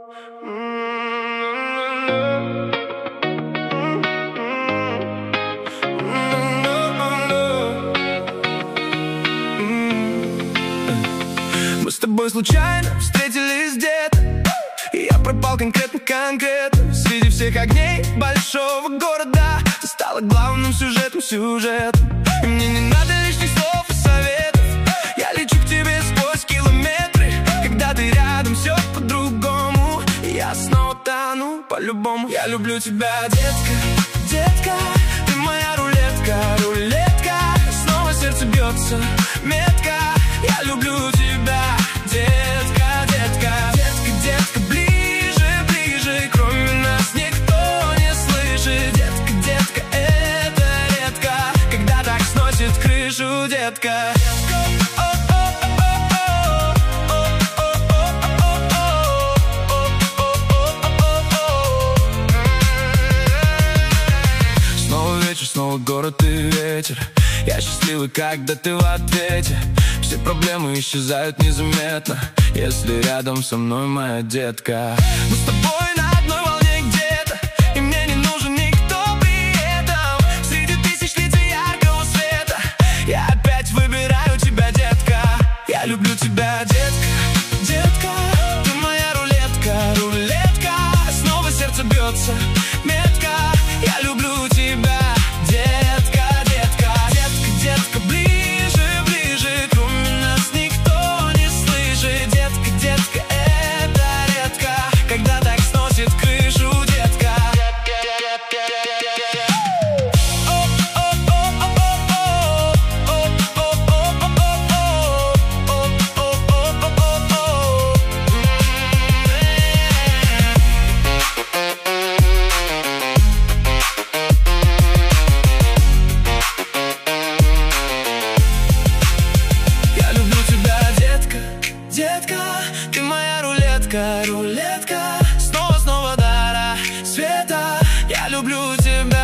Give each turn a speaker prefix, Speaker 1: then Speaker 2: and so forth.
Speaker 1: Мы с тобой случайно встретились где-то, и я пропал конкретно среди всех огней большого города. Ты стала главным сюжетом. И мне не надо лишних слов и советов. Я лечу к тебе сквозь километры. Когда ты рядом, все по-другому. И я снова тону по-любому. Я люблю тебя, детка, детка. Ты моя рулетка, рулетка. Снова сердце бьется метко. Я люблю тебя, детка, детка. Детка, детка, ближе, ближе. Кроме нас никто не слышит. Детка, детка, это редко, когда так сносит крышу, детка. Снова вечер, снова город и ветер. Я счастливый, когда ты в ответе. Все проблемы исчезают незаметно, если рядом со мной моя детка. Мы с тобой на одной волне где-то, и мне не нужен никто при этом. Среди тысяч лиц и яркого света я опять выбираю тебя, детка. Я люблю тебя, детка, детка. Ты моя рулетка, рулетка. Снова сердце бьется метко. Я люблю тебя, детка, детка. Детка, детка, ближе, ближе. Кроме нас никто не слышит. Детка, детка, это редко, когда так сносит крышу, детка. Я люблю тебя, детка, детка. Ты моя рулетка, рулетка. Снова, снова до рассвета. Я люблю тебя.